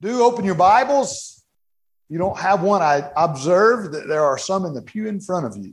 Do open your Bibles. If you don't have one, I observed that there are some in the pew in front of you.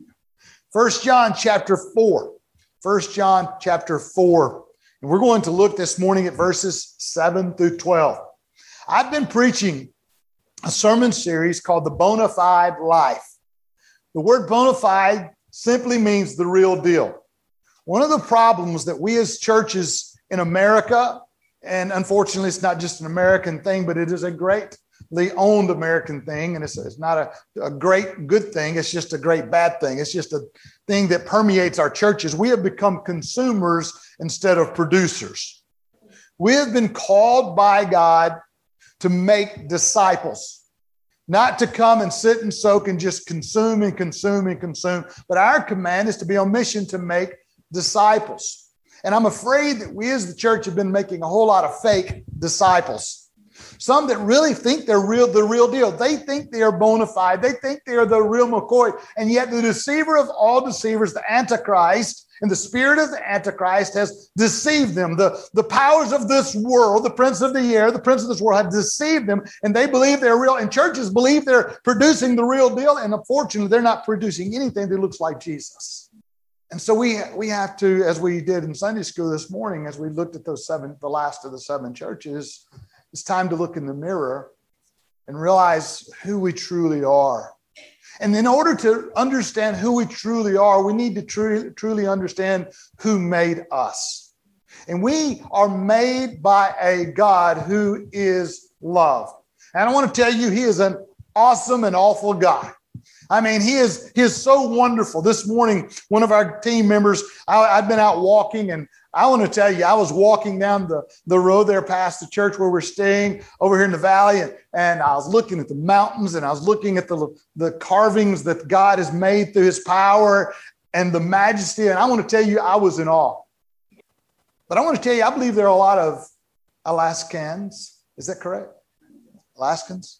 1 John chapter 4. 1 John chapter 4. And we're going to look this morning at verses 7 through 12. I've been preaching a sermon series called The Bona Fide Life. The word bona fide simply means the real deal. One of the problems that we as churches in America, and unfortunately it's not just an American thing, but it is a greatly owned American thing, and it's not a great good thing, it's just a great bad thing. It's just a thing that permeates our churches. We have become consumers instead of producers. We have been called by God to make disciples, not to come and sit and soak and just consume and consume and consume, but our command is to be on mission to make disciples. And I'm afraid that we as the church have been making a whole lot of fake disciples. Some that really think they're the real deal. They think they are bona fide. They think they are the real McCoy. And yet the deceiver of all deceivers, the Antichrist, and the spirit of the Antichrist has deceived them. The powers of this world, the prince of the air, the prince of this world have deceived them, and they believe they're real. And churches believe they're producing the real deal, and unfortunately, they're not producing anything that looks like Jesus. And so we have to, as we did in Sunday school this morning, as we looked at the last of the seven churches, it's time to look in the mirror and realize who we truly are. And in order to understand who we truly are, we need to truly understand who made us. And we are made by a God who is love. And I want to tell you, he is an awesome and awful God. I mean, he is so wonderful. This morning, one of our team members, I've been out walking, and I want to tell you, I was walking down the road there past the church where we're staying over here in the valley, and I was looking at the mountains, and I was looking at the carvings that God has made through his power and the majesty, and I want to tell you, I was in awe. But I want to tell you, I believe there are a lot of Alaskans. Is that correct? Alaskans?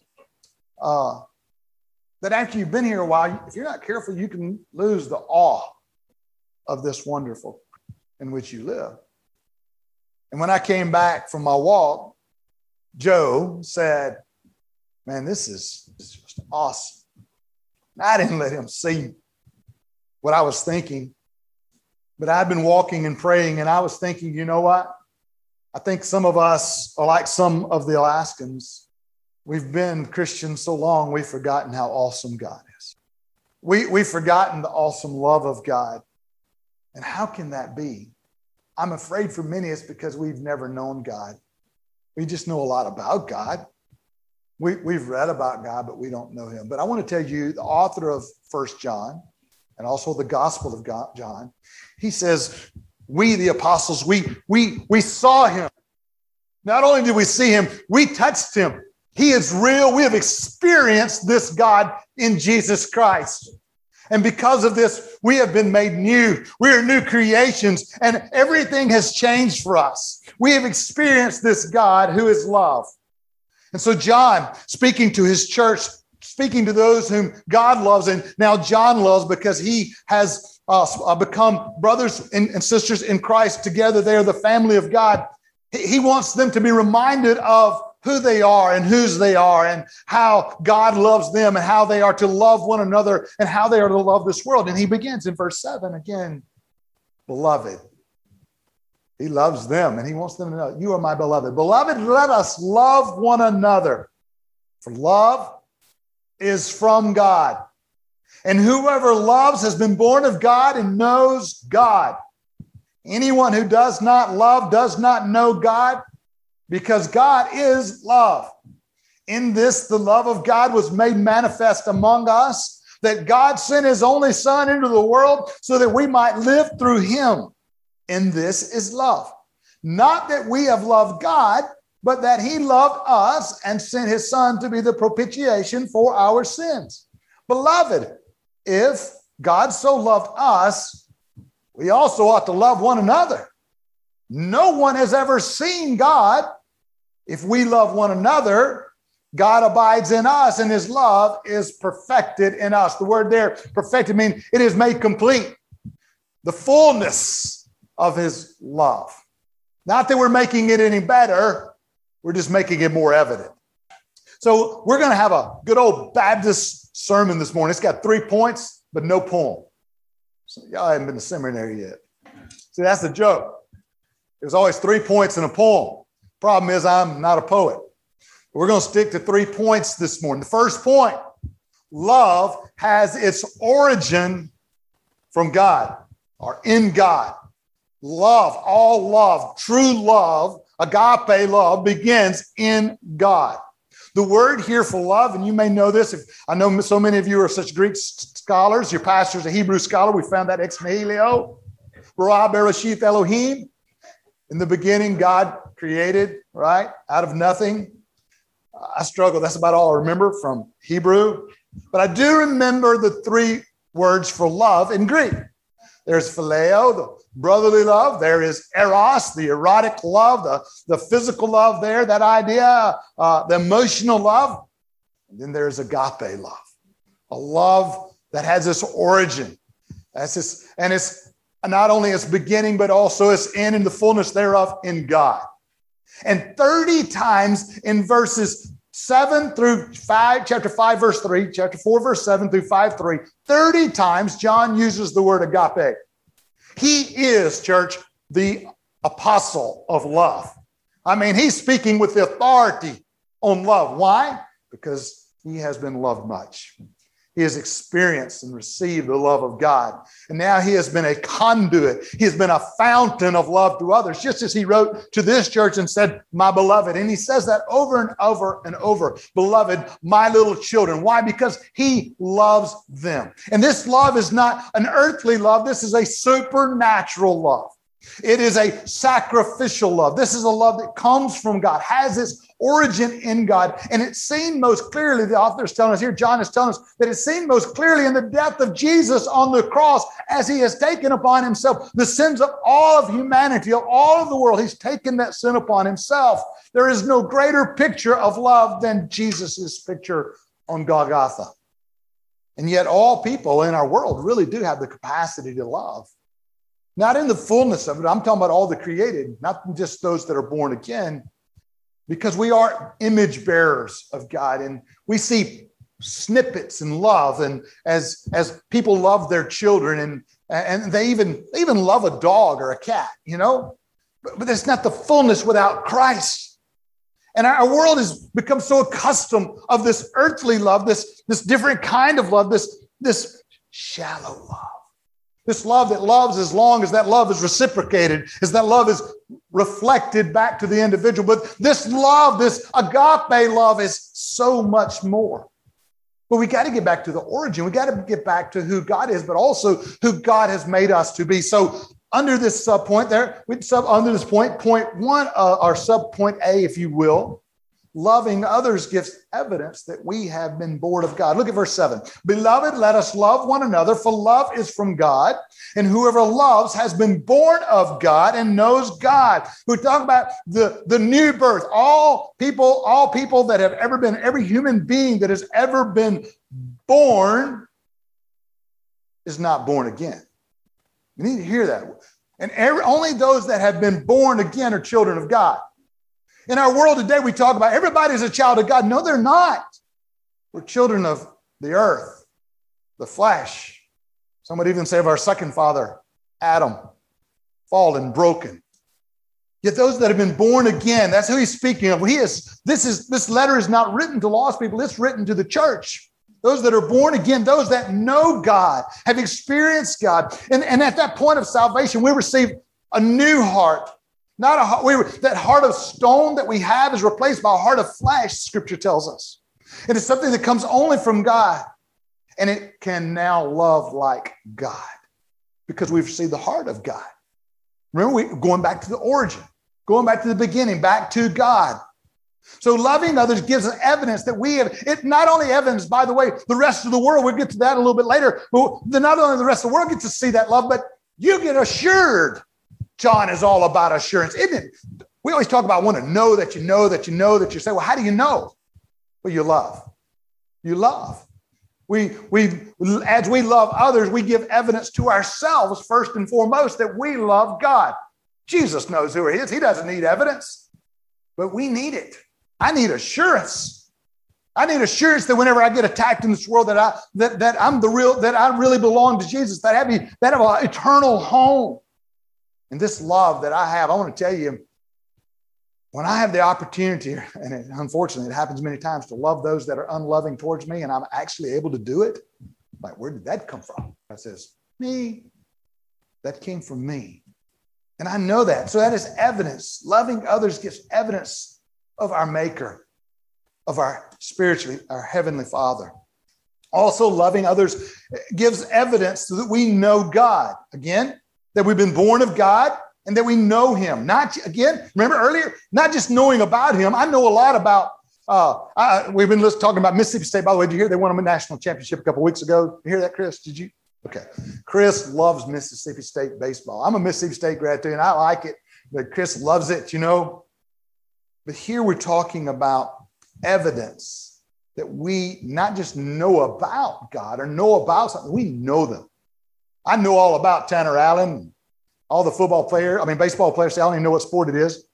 That after you've been here a while, if you're not careful, you can lose the awe of this wonderful in which you live. And when I came back from my walk, Joe said, man, this is just awesome. And I didn't let him see what I was thinking, but I'd been walking and praying, and I was thinking, you know what? I think some of us are like some of the Alaskans. We've been Christians so long, we've forgotten how awesome God is. We've forgotten the awesome love of God. And how can that be? I'm afraid for many it's because we've never known God. We just know a lot about God. We've read about God, but we don't know him. But I want to tell you, the author of 1 John and also the Gospel of John, he says, we, the apostles, we saw him. Not only did we see him, we touched him. He is real. We have experienced this God in Jesus Christ. And because of this, we have been made new. We are new creations, and everything has changed for us. We have experienced this God who is love. And so John, speaking to his church, speaking to those whom God loves, and now John loves because he has become brothers and sisters in Christ together. They are the family of God. He wants them to be reminded of who they are and whose they are and how God loves them and how they are to love one another and how they are to love this world. And he begins in verse 7 again, beloved. He loves them and he wants them to know, you are my beloved. Beloved, let us love one another. For love is from God. And whoever loves has been born of God and knows God. Anyone who does not love does not know God, because God is love. In this, the love of God was made manifest among us, that God sent his only Son into the world so that we might live through him. And this is love. Not that we have loved God, but that he loved us and sent his Son to be the propitiation for our sins. Beloved, if God so loved us, we also ought to love one another. No one has ever seen God. If we love one another, God abides in us and his love is perfected in us. The word there, perfected, means it is made complete. The fullness of his love. Not that we're making it any better. We're just making it more evident. So we're going to have a good old Baptist sermon this morning. It's got 3 points, but no poem. So y'all haven't been to seminary yet. See, that's the joke. There's always 3 points in a poem. Problem is, I'm not a poet. We're going to stick to 3 points this morning. The first point, love has its origin from God or in God. Love, all love, true love, agape love begins in God. The word here for love, and you may know this, I know so many of you are such Greek scholars. Your pastor's a Hebrew scholar. We found that ex nihilo. Bara bereshith Elohim. In the beginning, God created, right, out of nothing. I struggle. That's about all I remember from Hebrew. But I do remember the 3 words for love in Greek. There's phileo, the brotherly love. There is eros, the erotic love, the physical love there, that idea, the emotional love. And then there's agape love, a love that has its origin. That's this, and it's not only its beginning, but also its end and the fullness thereof in God. And 30 times in verses 7 through 5, chapter 5, verse 3, chapter 4, verse 7 through 5, 3, 30 times John uses the word agape. He is, church, the apostle of love. I mean, he's speaking with the authority on love. Why? Because he has been loved much. He has experienced and received the love of God. And now he has been a conduit. He has been a fountain of love to others, just as he wrote to this church and said, my beloved. And he says that over and over and over. Beloved, my little children. Why? Because he loves them. And this love is not an earthly love. This is a supernatural love. It is a sacrificial love. This is a love that comes from God, has its origin in God. And it's seen most clearly, the author is telling us here, John is telling us that it's seen most clearly in the death of Jesus on the cross as he has taken upon himself the sins of all of humanity, of all of the world. He's taken that sin upon himself. There is no greater picture of love than Jesus's picture on Golgotha. And yet all people in our world really do have the capacity to love. Not in the fullness of it. I'm talking about all the created, not just those that are born again, because we are image bearers of God. And we see snippets in love, and as people love their children, and they even love a dog or a cat, you know, but that's not the fullness without Christ. And our world has become so accustomed of this earthly love, this different kind of love, this shallow love. This love that loves as long as that love is reciprocated, as that love is reflected back to the individual. But this love, this agape love, is so much more. But we got to get back to the origin. We got to get back to who God is, but also who God has made us to be. So under this point there, under this point 1, or sub point A, if you will, loving others gives evidence that we have been born of God. Look at verse 7. Beloved, let us love one another, for love is from God, and whoever loves has been born of God and knows God. We're talking about the new birth. All people that have ever been, every human being that has ever been born is not born again. You need to hear that. And only those that have been born again are children of God. In our world today, we talk about everybody's a child of God. No, they're not. We're children of the earth, the flesh. Some would even say of our second father, Adam, fallen, broken. Yet those that have been born again, that's who he's speaking of. This letter is not written to lost people. It's written to the church. Those that are born again, those that know God, have experienced God. And at that point of salvation, we receive a new heart. Not a heart. That heart of stone that we have is replaced by a heart of flesh, Scripture tells us. It is something that comes only from God. And it can now love like God because we've received the heart of God. Remember, we're going back to the origin, going back to the beginning, back to God. So loving others gives us evidence that we have, it not only evidence, by the way, the rest of the world, we'll get to that a little bit later, but not only the rest of the world gets to see that love, but you get assured. John is all about assurance, isn't it? We always talk about want to know that you know that you know that you say, well, how do you know? Well, you love. You love. As we love others, we give evidence to ourselves first and foremost that we love God. Jesus knows who he is. He doesn't need evidence, but we need it. I need assurance I need assurance that whenever I get attacked in this world, that I really belong to Jesus, that I have an eternal home. And this love that I have, I want to tell you, when I have the opportunity, and unfortunately it happens many times, to love those that are unloving towards me, and I'm actually able to do it, like, where did that come from? I says, me. That came from me. And I know that. So that is evidence. Loving others gives evidence of our Maker, of our Heavenly Father. Also, loving others gives evidence that we know God. Again, that we've been born of God and that we know him. Remember earlier, not just knowing about him. I know a lot about, we've been talking about Mississippi State. By the way, did you hear they won a national championship a couple of weeks ago? You hear that, Chris? Did you? Okay. Chris loves Mississippi State baseball. I'm a Mississippi State grad too, and I like it, but Chris loves it, But here we're talking about evidence that we not just know about God or know about something, we know them. I know all about Tanner Allen, all the baseball players. I don't even know what sport it is.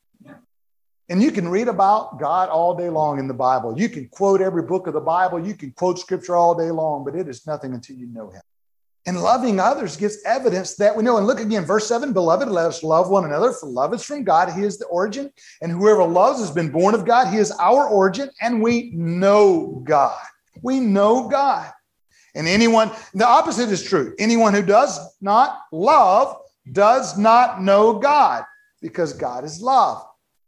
And you can read about God all day long in the Bible. You can quote every book of the Bible. You can quote scripture all day long, but it is nothing until you know him. And loving others gives evidence that we know. And look again, verse 7, beloved, let us love one another, for love is from God. He is the origin. And whoever loves has been born of God. He is our origin, and we know God. We know God. And the opposite is true. Anyone who does not love does not know God, because God is love.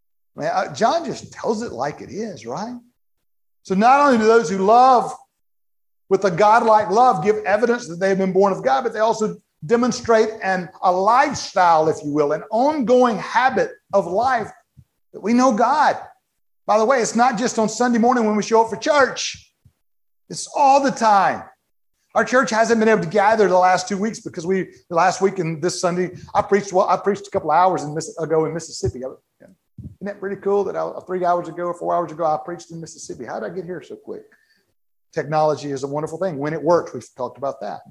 John just tells it like it is, right? So not only do those who love with a godlike love give evidence that they've been born of God, but they also demonstrate a lifestyle, if you will, an ongoing habit of life that we know God. By the way, it's not just on Sunday morning when we show up for church. It's all the time. Our church hasn't been able to gather the last 2 weeks because last week and this Sunday, I preached a couple of hours ago in Mississippi. Isn't that pretty cool that 3 hours ago or 4 hours ago, I preached in Mississippi? How did I get here so quick? Technology is a wonderful thing. When it works, we've talked about that.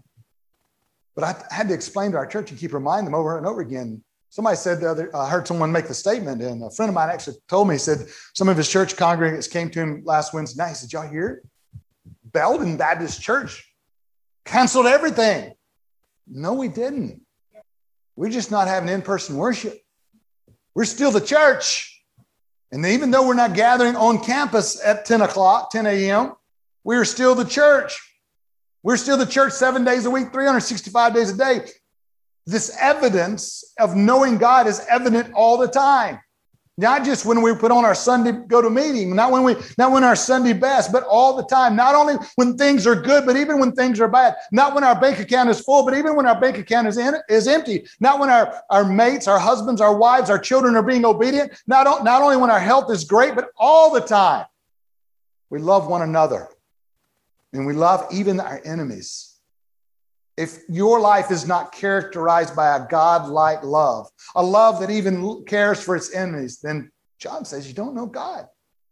But I had to explain to our church and keep reminding them over and over again. Somebody said I heard someone make the statement, and a friend of mine actually told me, he said, some of his church congregants came to him last Wednesday night. He said, y'all hear it? Belden Baptist Church canceled everything. No, we didn't. We're just not having in-person worship. We're still the church. And even though we're not gathering on campus at 10 a.m., we're still the church. We're still the church 7 days a week, 365 days a day. This evidence of knowing God is evident all the time. Not just when we put on our Sunday go-to meeting, not when our Sunday best, but all the time. Not only when things are good, but even when things are bad. Not when our bank account is full, but even when our bank account is empty. Not when our mates, our husbands, our wives, our children are being obedient. Not only when our health is great, but all the time. We love one another. And we love even our enemies. If your life is not characterized by a God-like love, a love that even cares for its enemies, then John says you don't know God.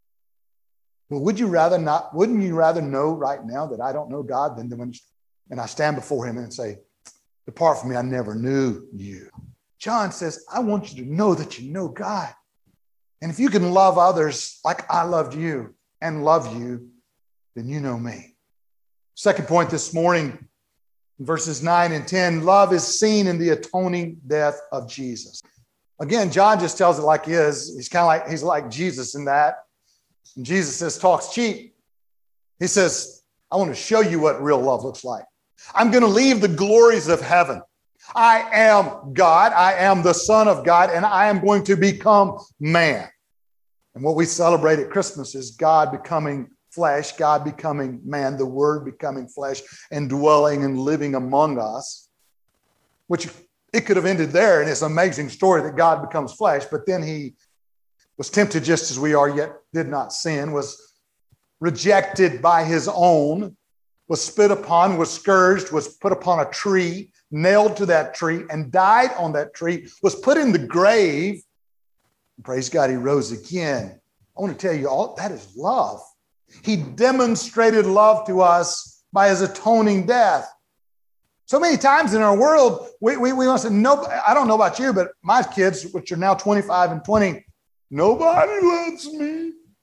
Well, wouldn't you rather know right now that I don't know God than when I stand before him and say, depart from me, I never knew you. John says, I want you to know that you know God. And if you can love others like I loved you and love you, then you know me. Second point this morning, verses 9 and 10, love is seen in the atoning death of Jesus. Again, John just tells it like it is. He's like Jesus in that. And Jesus says, talks cheap. He says, I want to show you what real love looks like. I'm going to leave the glories of heaven. I am God. I am the Son of God, and I am going to become man. And what we celebrate at Christmas is God becoming flesh, God becoming man, the Word becoming flesh and dwelling and living among us, which it could have ended there in this amazing story that God becomes flesh, but then he was tempted just as we are, yet did not sin, was rejected by his own, was spit upon, was scourged, was put upon a tree, nailed to that tree, and died on that tree, was put in the grave. Praise God, he rose again. I want to tell you, all that is love. He demonstrated love to us by his atoning death. So many times in our world, we want to say, no, I don't know about you, but my kids, which are now 25 and 20, nobody loves me.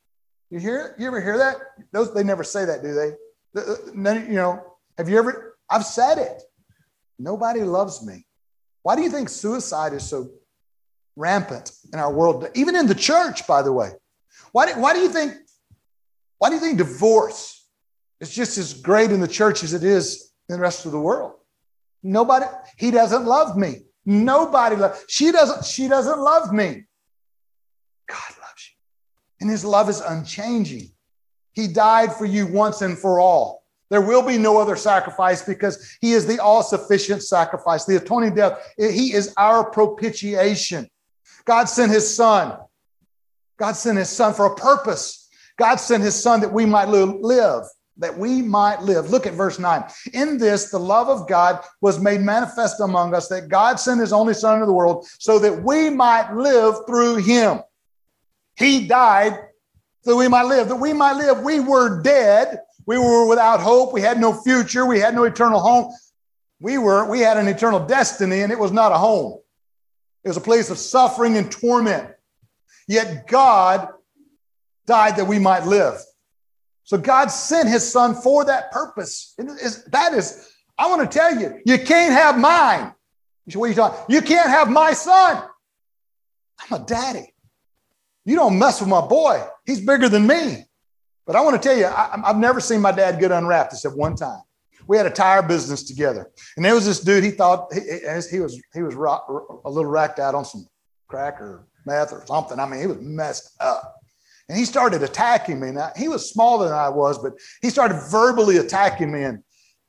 You hear it? You ever hear that? They never say that, do they? Have you ever? I've said it. Nobody loves me. Why do you think suicide is so rampant in our world? Even in the church, by the way. Why do you think divorce is just as great in the church as it is in the rest of the world? Nobody. He doesn't love me. Nobody loves. She doesn't love me. God loves you. And his love is unchanging. He died for you once and for all. There will be no other sacrifice because he is the all-sufficient sacrifice, the atoning death. He is our propitiation. God sent his son. God sent his son for a purpose. God sent his son that we might live, that we might live. Look at verse 9. In this, the love of God was made manifest among us, that God sent his only son into the world so that we might live through him. He died so that we might live. That we might live. We were dead. We were without hope. We had no future. We had no eternal home. We had an eternal destiny, and it was not a home. It was a place of suffering and torment. Yet God died that we might live. So God sent his son for that purpose. I want to tell you, you can't have mine. What are you talking? You can't have my son. I'm a daddy. You don't mess with my boy. He's bigger than me. But I want to tell you, I've never seen my dad get unwrapped except one time. We had a tire business together. And there was this dude, he thought he was a little racked out on some crack or meth or something. I mean, he was messed up. And he started attacking me. Now, he was smaller than I was, but he started verbally attacking me. And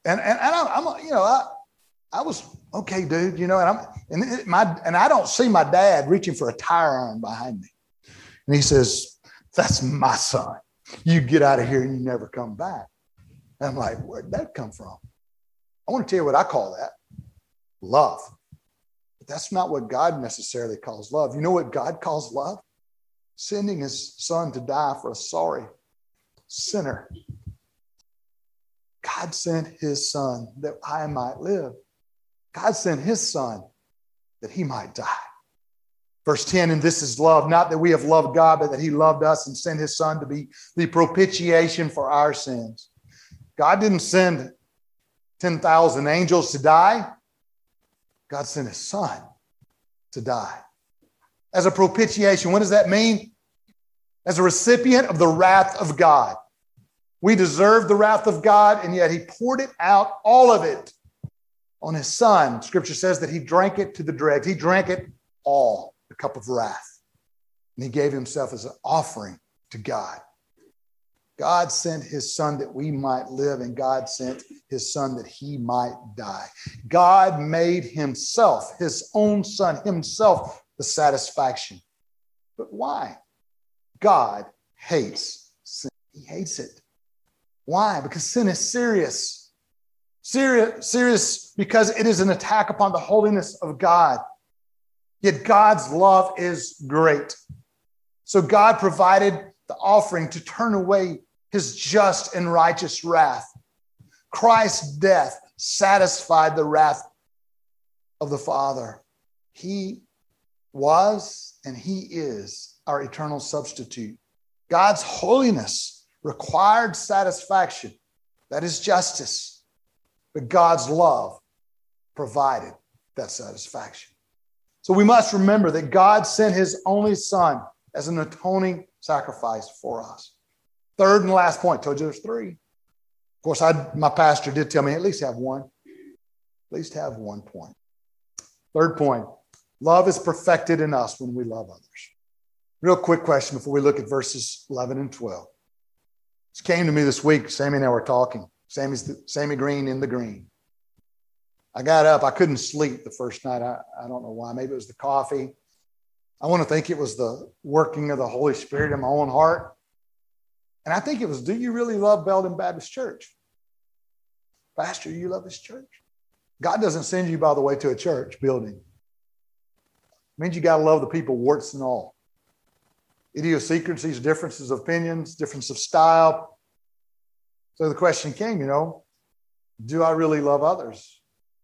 I was, okay, dude, and I don't see my dad reaching for a tire iron behind me. And he says, that's my son. You get out of here and you never come back. And I'm like, where'd that come from? I want to tell you what I call that. Love. But that's not what God necessarily calls love. You know what God calls love? Sending his son to die for a sorry sinner. God sent his son that I might live. God sent his son that he might die. Verse 10, and this is love, not that we have loved God, but that he loved us and sent his son to be the propitiation for our sins. God didn't send 10,000 angels to die. God sent his son to die. As a propitiation, what does that mean? As a recipient of the wrath of God. We deserve the wrath of God, and yet he poured it out, all of it, on his son. Scripture says that he drank it to the dregs. He drank it all, the cup of wrath. And he gave himself as an offering to God. God sent his son that we might live, and God sent his son that he might die. God made himself, his own son, himself, the satisfaction. But why? God hates sin. He hates it. Why? Because sin is serious. Serious because it is an attack upon the holiness of God. Yet God's love is great. So God provided the offering to turn away his just and righteous wrath. Christ's death satisfied the wrath of the Father. He was and he is our eternal substitute. God's holiness required satisfaction. That is justice. But God's love provided that satisfaction. So we must remember that God sent his only son as an atoning sacrifice for us. Third and last point, told you there's three. Of course, my pastor did tell me at least have one. At least have 1 point. Third point, love is perfected in us when we love others. Real quick question before we look at verses 11 and 12. This came to me this week. Sammy and I were talking. Sammy Green in the green. I got up. I couldn't sleep the first night. I don't know why. Maybe it was the coffee. I want to think it was the working of the Holy Spirit in my own heart. And I think it was, do you really love Belden Baptist Church? Pastor, you love this church? God doesn't send you, by the way, to a church building. It means you got to love the people, warts and all. Idiosyncrasies, differences of opinions, difference of style. So the question came, do I really love others?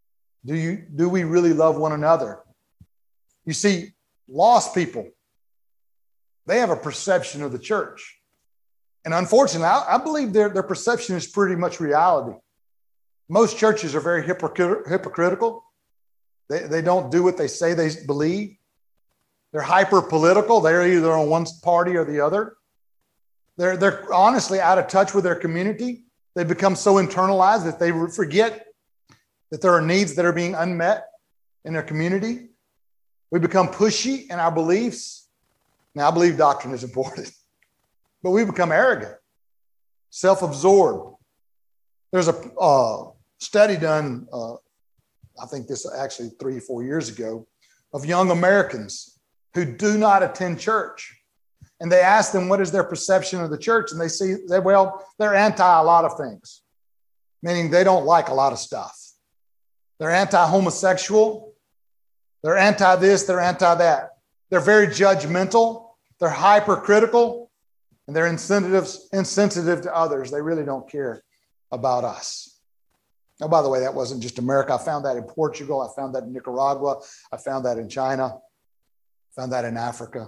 Do we really love one another? You see, lost people, they have a perception of the church. And unfortunately, I believe their perception is pretty much reality. Most churches are very hypocritical. They don't do what they say they believe. They're hyper political. They're either on one party or the other. They're honestly out of touch with their community. They become so internalized that they forget that there are needs that are being unmet in their community. We become pushy in our beliefs. Now, I believe doctrine is important, but we become arrogant, self-absorbed. There's a study done, I think this actually 3 or 4 years ago, of young Americans who do not attend church. And they ask them, what is their perception of the church? And they say, well, they're anti a lot of things, meaning they don't like a lot of stuff. They're anti-homosexual. They're anti this, they're anti that. They're very judgmental. They're hypercritical. And they're insensitive to others. They really don't care about us. Now, by the way, that wasn't just America. I found that in Portugal. I found that in Nicaragua. I found that in China. I found that in Africa.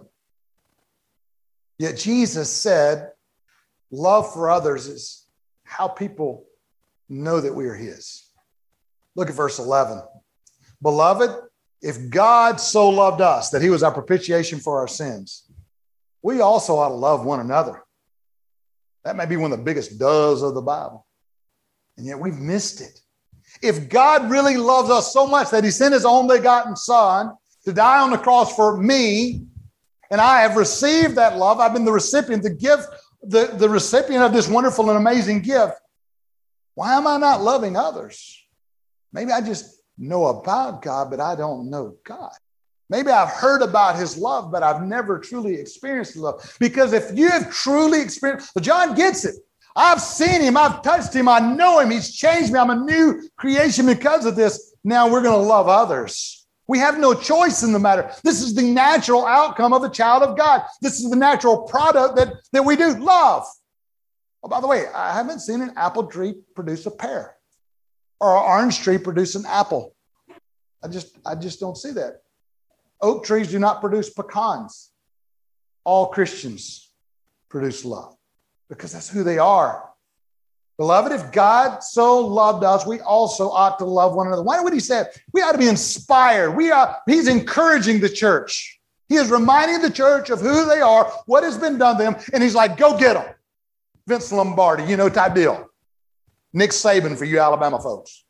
Yet Jesus said, love for others is how people know that we are his. Look at verse 11. Beloved, if God so loved us that he was our propitiation for our sins, we also ought to love one another. That may be one of the biggest does of the Bible. And yet we've missed it. If God really loves us so much that he sent his only begotten son to die on the cross for me, and I have received that love, I've been the recipient, the gift, the recipient of this wonderful and amazing gift, why am I not loving others? Maybe I just know about God, but I don't know God. Maybe I've heard about his love, but I've never truly experienced love. Because if you have truly experienced, well, John gets it. I've seen him. I've touched him. I know him. He's changed me. I'm a new creation because of this. Now we're going to love others. We have no choice in the matter. This is the natural outcome of a child of God. This is the natural product that we do, love. Oh, by the way, I haven't seen an apple tree produce a pear or an orange tree produce an apple. I just don't see that. Oak trees do not produce pecans. All Christians produce love because that's who they are. Beloved, if God so loved us, we also ought to love one another. Why would he say we ought to be inspired? He's encouraging the church. He is reminding the church of who they are, what has been done to them, and he's like, go get them. Vince Lombardi, type deal. Nick Saban for you Alabama folks,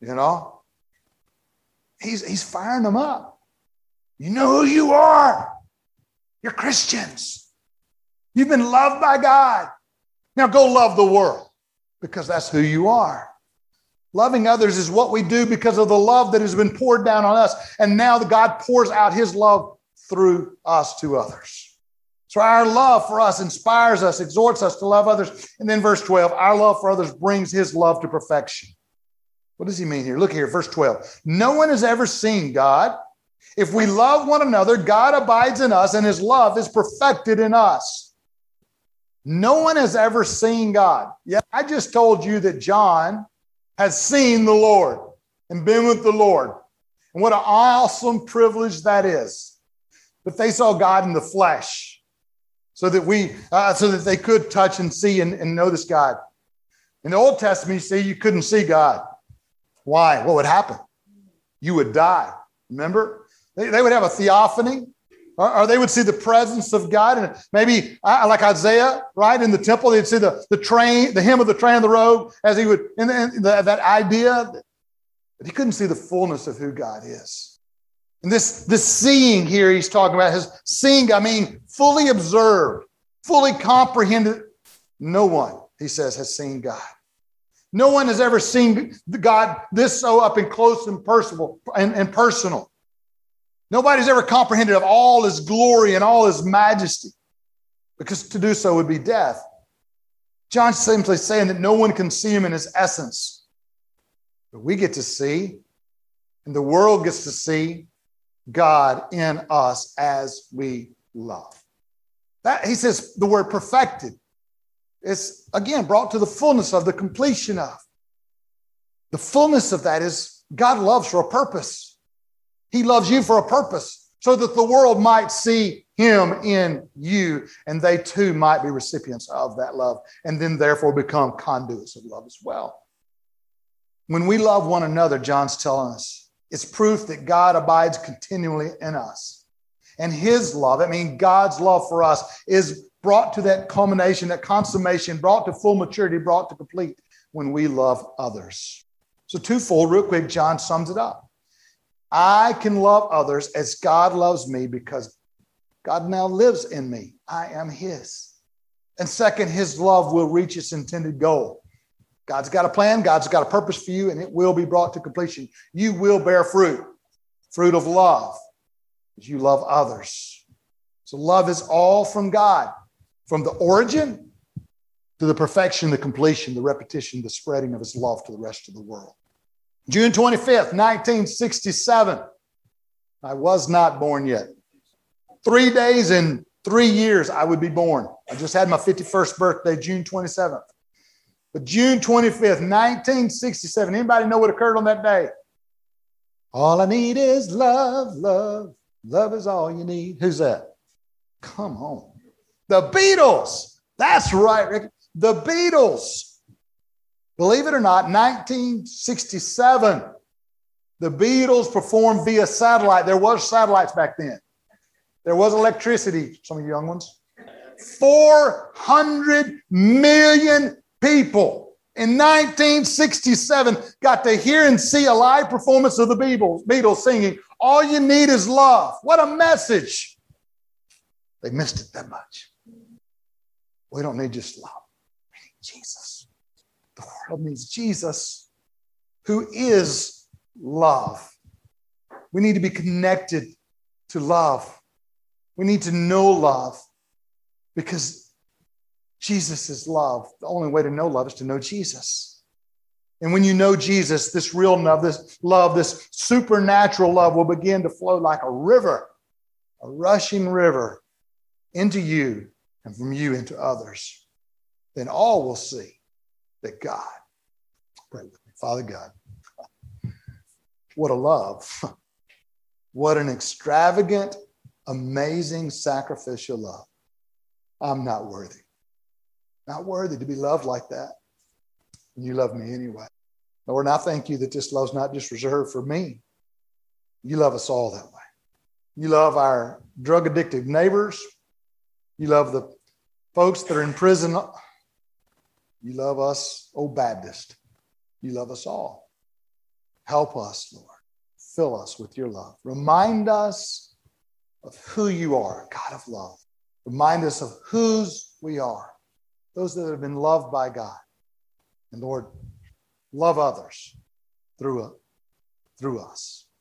He's firing them up. You know who you are. You're Christians. You've been loved by God. Now go love the world because that's who you are. Loving others is what we do because of the love that has been poured down on us. And now God pours out his love through us to others. So our love for us inspires us, exhorts us to love others. And then verse 12, our love for others brings his love to perfection. What does he mean here? Look here, verse 12. No one has ever seen God. If we love one another, God abides in us and his love is perfected in us. No one has ever seen God. Yet I just told you that John has seen the Lord and been with the Lord. And what an awesome privilege that is. That they saw God in the flesh so that they could touch and see and know this God. In the Old Testament, you couldn't see God. Why? What would happen? You would die. Remember? They would have a theophany, or they would see the presence of God. And maybe like Isaiah, right? In the temple, they'd see the hem of the train of the robe as he would, that idea. But he couldn't see the fullness of who God is. And this seeing here he's talking about, his seeing, fully observed, fully comprehended. No one, he says, has seen God. No one has ever seen God this so up and close and personal. Nobody's ever comprehended of all his glory and all his majesty, because to do so would be death. John's simply saying that no one can see him in his essence. But we get to see, and the world gets to see God in us as we love. That, he says the word perfected. It's, again, brought to the fullness of, the completion of. The fullness of that is God loves for a purpose. He loves you for a purpose. so that the world might see him in you, and they too might be recipients of that love, and then therefore become conduits of love as well. When we love one another, John's telling us, it's proof that God abides continually in us. And his love, I mean God's love for us, is brought to that culmination, that consummation, brought to full maturity, brought to complete when we love others. So twofold, real quick, John sums it up. I can love others as God loves me because God now lives in me. I am his. And second, his love will reach its intended goal. God's got a plan. God's got a purpose for you, and it will be brought to completion. You will bear fruit of love, as you love others. So love is all from God, from the origin to the perfection, the completion, the repetition, the spreading of his love to the rest of the world. June 25th, 1967. I was not born yet. 3 days and 3 years I would be born. I just had my 51st birthday, June 27th. But June 25th, 1967, anybody know what occurred on that day? All I need is love, love. Love is all you need. Who's that? Come on. The Beatles. That's right, Rick. The Beatles. Believe it or not, 1967, the Beatles performed via satellite. There was satellites back then. There was electricity, some of you young ones. 400 million people in 1967 got to hear and see a live performance of the Beatles singing, All You Need Is Love. What a message. They missed it that much. We don't need just love. We need Jesus. The world needs Jesus, who is love. We need to be connected to love. We need to know love because Jesus is love. The only way to know love is to know Jesus. And when you know Jesus, this real love, this supernatural love will begin to flow like a river, a rushing river into you and from you into others. Then all will see that God, pray with me, Father God, what a love. What an extravagant, amazing, sacrificial love. I'm not worthy. Not worthy to be loved like that. And you love me anyway. Lord, and I thank you that this love's not just reserved for me. You love us all that way. You love our drug addicted neighbors. You love the folks that are in prison. You love us, Old Baptist. You love us all. Help us, Lord. Fill us with your love. Remind us of who you are, God of love. Remind us of whose we are, those that have been loved by God. And Lord, love others through us.